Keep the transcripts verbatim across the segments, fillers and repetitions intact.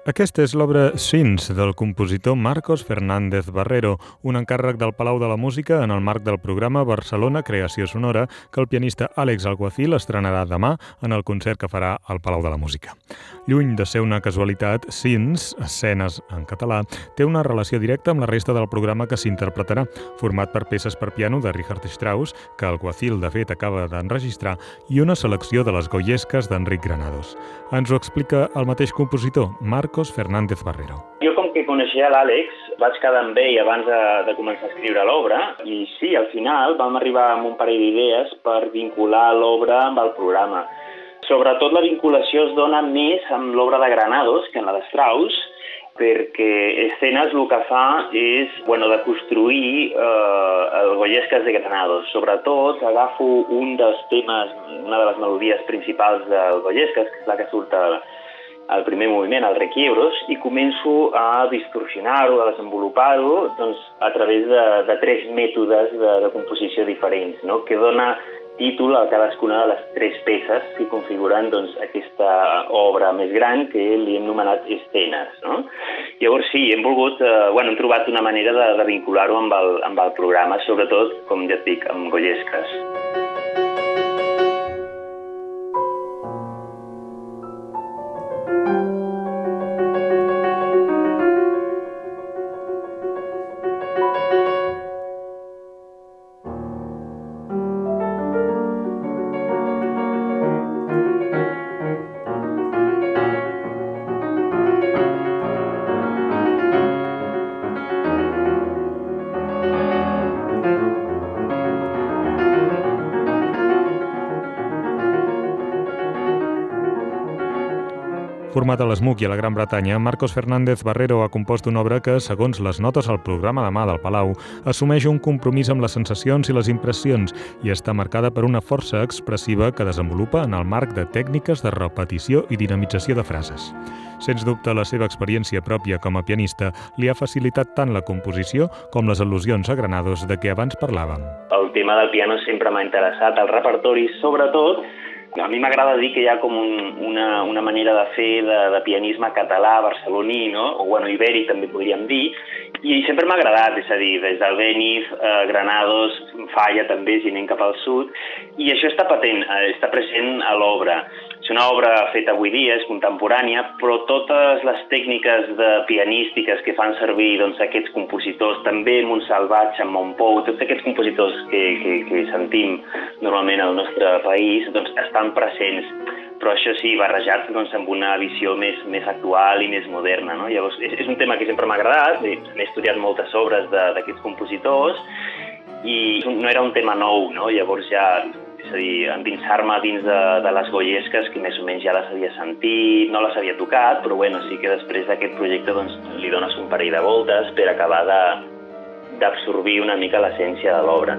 Aquesta és l'obra Sins, del compositor Marcos Fernández Barrero, un encàrrec del Palau de la Música en el marc del programa Barcelona Creació Sonora que el pianista Àlex Alguacil estrenarà demà en el concert que farà al Palau de la Música. Lluny de ser una casualitat, Sins, escenes en català, té una relació directa amb la resta del programa que s'interpretarà, format per peces per piano de Richard Strauss, que Alguacil, de fet, acaba d'enregistrar, i una selecció de les goiesques d'Enric Granados. Ens ho explica el mateix compositor, Marcos Fernández Barrero. Jo, com que coneixia l'Àlex, vaig quedar amb ell abans de, de començar a escriure l'obra i sí, al final vam arribar amb un parell d'idees per vincular l'obra amb el programa. Sobretot la vinculació es dona més amb l'obra de Granados que en la de Strauss, perquè escenes el que fa és bueno, de construir eh, el Goyescas de Granados. Sobretot agafo un dels temes, una de les melodies principals del Goyescas, que és la que surt al primer moviment, el Requiebros, i començo a distorsionar-ho, a desenvolupar-ho doncs, a través de, de tres mètodes de, de composició diferents, no? Que dona títol a cadascuna de les tres peces que configuren doncs, aquesta obra més gran que li hem nomenat Escenes. No? Llavors sí, hem volgut, eh, bueno, hem trobat una manera de, de vincular-ho amb, el, amb el programa, sobretot, com ja et dic, amb Goyescas. Format a l'Smuk i a la Gran Bretanya, Marcos Fernández Barrero ha compost una obra que, segons les notes al programa de mà del Palau, assumeix un compromís amb les sensacions i les impressions i està marcada per una força expressiva que desenvolupa en el marc de tècniques de repetició i dinamització de frases. Sens dubte, la seva experiència pròpia com a pianista li ha facilitat tant la composició com les al·lusions a Granados de què abans parlàvem. El tema del piano sempre m'ha interessat, el repertori, sobretot. A mi m'agrada dir que hi ha com un, una, una manera de fer de, de pianisme català, barceloní, no? O bueno, ibèric també podríem dir, i sempre m'ha agradat, és a dir, des del Béniz, eh, Granados, Falla també, si anem cap al sud, i això està patent, eh, està present a l'obra. És una obra feta avui dia, és contemporània, però totes les tècniques de pianístiques que fan servir doncs, aquests compositors, també Montsalvatge, Montpou, tots aquests compositors que, que, que sentim normalment al nostre país, doncs estan presents, però això sí, barrejats doncs, amb una visió més, més actual i més moderna. No? Llavors, és, és un tema que sempre m'ha agradat, he estudiat moltes obres d'aquests compositors i no era un tema nou, no? Llavors ja, és a dir, endinsar-me dins de, de les Goyescas, que més o menys ja les havia sentit, no les havia tocat, però bueno, sí que després d'aquest projecte doncs, li dones un parell de voltes per acabar d'absorbir una mica l'essència de l'obra.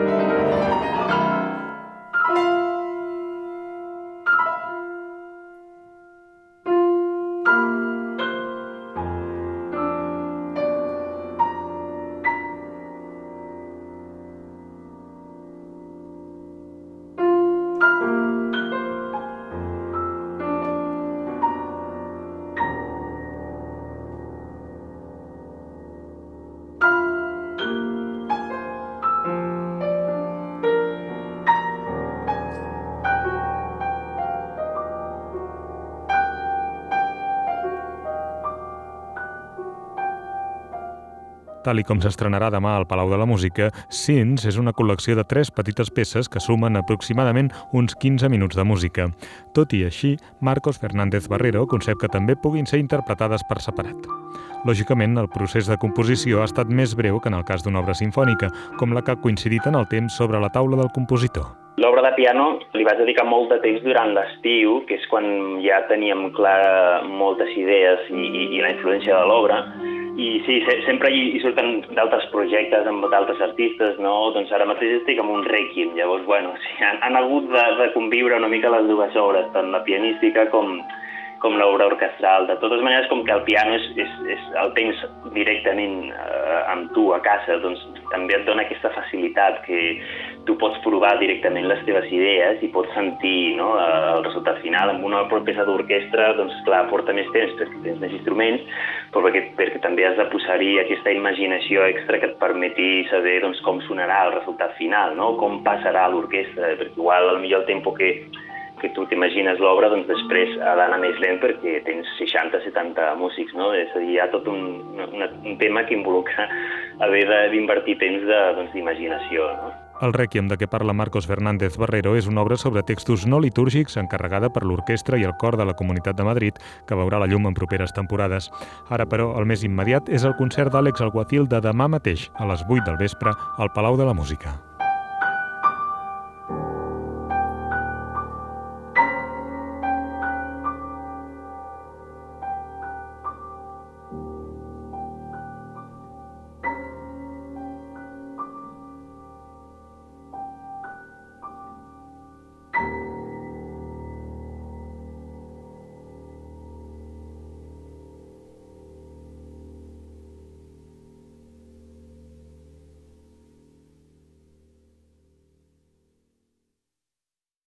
Tal i com s'estrenarà demà al Palau de la Música, Sins és una col·lecció de tres petites peces que sumen aproximadament uns quinze minuts de música. Tot i així, Marcos Fernández Barrero concep que també puguin ser interpretades per separat. Lògicament, el procés de composició ha estat més breu que en el cas d'una obra simfònica, com la que ha coincidit en el temps sobre la taula del compositor. L'obra de piano li vaig dedicar molt de temps durant l'estiu, que és quan ja teníem clar moltes idees i, i, i la influència de l'obra. I sí, sempre hi surten d'altres projectes amb d'altres artistes, no? Doncs ara mateix estic amb un Requiem, llavors, bueno, sí, han, han hagut de, de conviure una mica les dues obres, tant la pianística com, com l'obra orquestral. De totes maneres, com que el piano és, és, és el tens directament eh, amb tu a casa, doncs també et dona aquesta facilitat que tu pots provar directament les teves idees i pots sentir, no, el resultat final. Amb una peça d'orquestra, doncs clar, porta més temps perquè tens més instruments, però perquè, perquè també has de posar-hi aquesta imaginació extra que et permeti saber doncs, com sonarà el resultat final, no? Com passarà l'orquestra, perquè igual al millor el tempo que, que tu t'imagines l'obra, doncs després ha d'anar més lent perquè tens seixanta setanta músics, no? És a dir, hi ha tot un, un, un tema que involucra haver d'invertir temps d'imaginació, doncs, no? El Rèquiem de què parla Marcos Fernández Barrero és una obra sobre textos no litúrgics encarregada per l'orquestra i el cor de la Comunitat de Madrid, que veurà la llum en properes temporades. Ara, però, el més immediat és el concert d'Àlex Alguacil de demà mateix, a les vuit del vespre, al Palau de la Música.